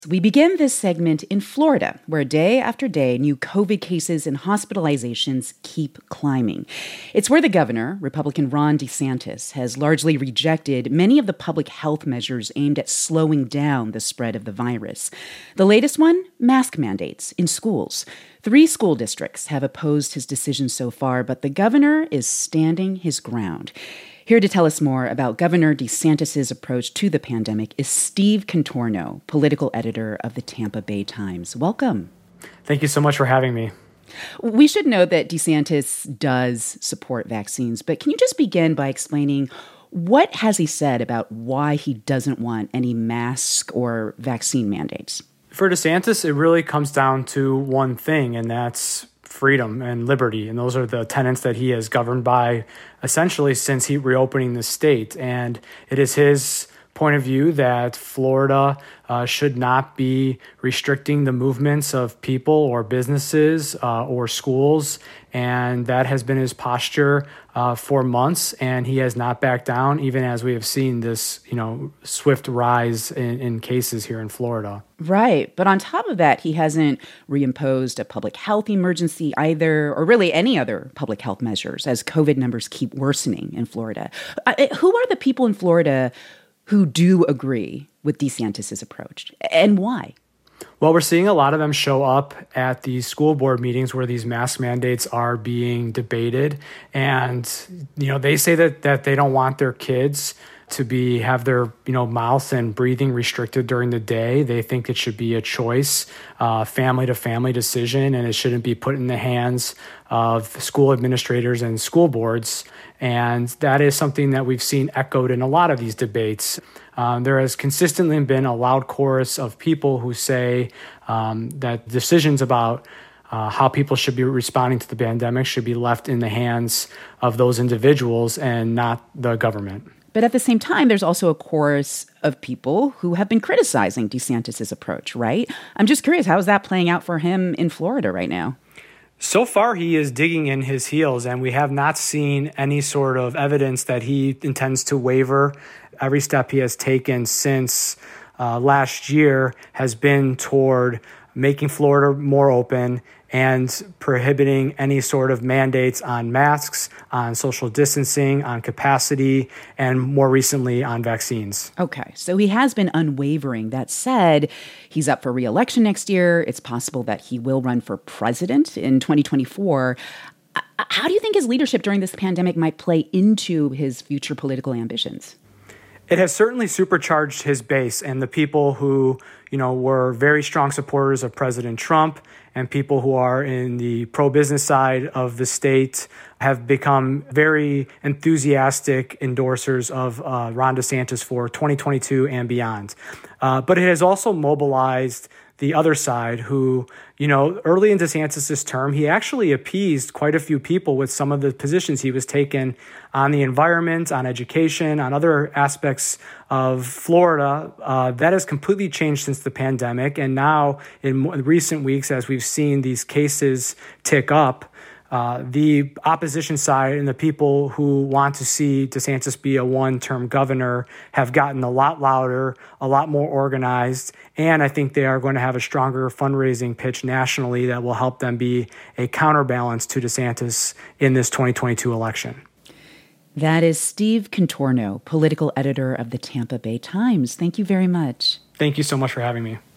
We begin this segment in Florida, where day after day, new COVID cases and hospitalizations keep climbing. It's where the governor, Republican Ron DeSantis, has largely rejected many of the public health measures aimed at slowing down the spread of the virus. The latest one, mask mandates in schools. 3 school districts have opposed his decision so far, but the governor is standing his ground. Here to tell us more about Governor DeSantis' approach to the pandemic is Steve Contorno, political editor of the Tampa Bay Times. Welcome. Thank you so much for having me. We should know that DeSantis does support vaccines, but can you just begin by explaining what has he said about why he doesn't want any mask or vaccine mandates? For DeSantis, it really comes down to one thing, and that's freedom and liberty. And those are the tenets that he has governed by essentially since he reopening the state. And it is his point of view that Florida should not be restricting the movements of people or businesses or schools. And that has been his posture for months. And he has not backed down, even as we have seen this, swift rise in cases here in Florida. Right. But on top of that, he hasn't reimposed a public health emergency either, or really any other public health measures as COVID numbers keep worsening in Florida. Who are the people in Florida who do agree with DeSantis' approach, and why? Well, we're seeing a lot of them show up at the school board meetings where these mask mandates are being debated. And, they say that they don't want their kids to have their, mouth and breathing restricted during the day. They think it should be a choice, family to family decision, and it shouldn't be put in the hands of school administrators and school boards. And that is something that we've seen echoed in a lot of these debates. There has consistently been a loud chorus of people who say that decisions about how people should be responding to the pandemic should be left in the hands of those individuals and not the government. But at the same time, there's also a chorus of people who have been criticizing DeSantis' approach, right? I'm just curious, how is that playing out for him in Florida right now? So far, he is digging in his heels, and we have not seen any sort of evidence that he intends to waver. Every step he has taken since last year has been toward making Florida more open and prohibiting any sort of mandates on masks, on social distancing, on capacity, and more recently on vaccines. Okay, so he has been unwavering. That said, he's up for re-election next year. It's possible that he will run for president in 2024. How do you think his leadership during this pandemic might play into his future political ambitions? It has certainly supercharged his base and the people who, were very strong supporters of President Trump and people who are in the pro-business side of the state have become very enthusiastic endorsers of Ron DeSantis for 2022 and beyond. But it has also mobilized the other side who, early in DeSantis' term, he actually appeased quite a few people with some of the positions he was taking on the environment, on education, on other aspects of Florida. That has completely changed since the pandemic. And now in recent weeks, as we've seen these cases tick up, the opposition side and the people who want to see DeSantis be a one-term governor have gotten a lot louder, a lot more organized, and I think they are going to have a stronger fundraising pitch nationally that will help them be a counterbalance to DeSantis in this 2022 election. That is Steve Contorno, political editor of the Tampa Bay Times. Thank you very much. Thank you so much for having me.